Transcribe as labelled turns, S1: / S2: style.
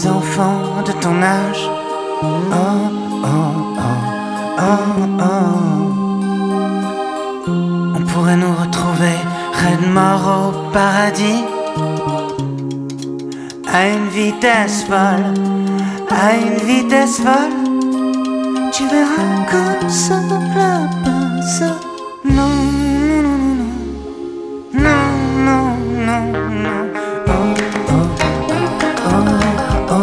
S1: Enfants de ton âge, oh, oh, oh, oh, oh. On pourrait nous retrouver raide mort au paradis, à une vitesse folle, à une vitesse folle. Tu verras comme ça la passe. Non.